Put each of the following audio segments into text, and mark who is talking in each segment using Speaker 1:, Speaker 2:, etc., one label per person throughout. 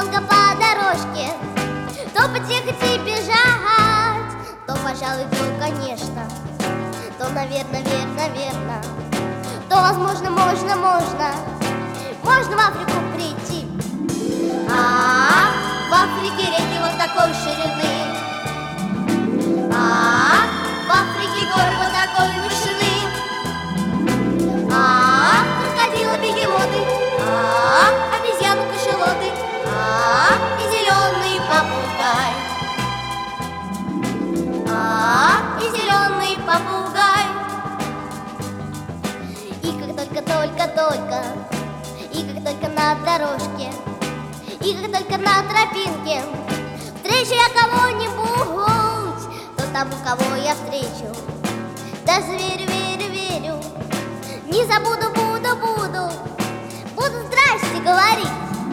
Speaker 1: долго по дорожке, то потихо тебе бежать, то, пожалуй, то, конечно, то, наверное, верно, то, возможно, можно в Африку прийти. В Африке реки вот такой ширины, в Африке горы вот такой вышины, крокодилы, бегемоты, обезьяны, кашалоты, и зеленый попугай, и зеленый попугай. И как только на дорожке, и как только на тропинке встречу я кого-нибудь, то тому, кого я встречу, даже верю, не забуду, буду здрасте говорить.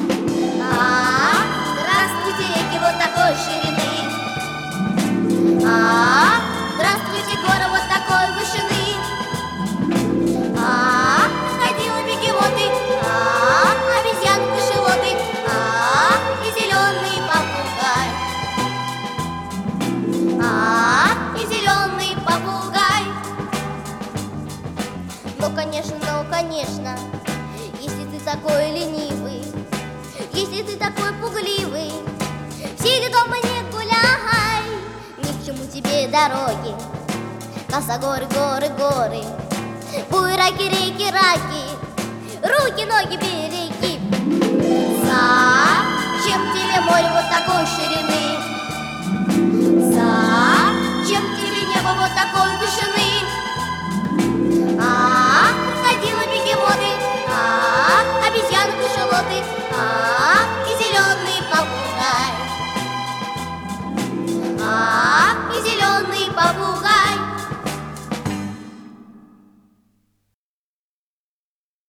Speaker 1: Здравствуйте, реки вот такой ширины, здравствуйте, горы вот такой вышины, крокодилы, бегемоты, обезьяны, кашалоты, и зеленый попугай, и зеленый попугай. Ну, конечно, если ты такой ленивый, если ты такой пугливый, сиди дома, не гуляй, ни к чему тебе дороги, косогоры, горы, буераки, реки, руки, ноги, береги. Зачем тебе море вот такой ширины? Зачем тебе небо вот такой вышины? Крокодилы, бегемоты, обезьяны, кашалоты, и зеленый попугай, и зеленый попугай.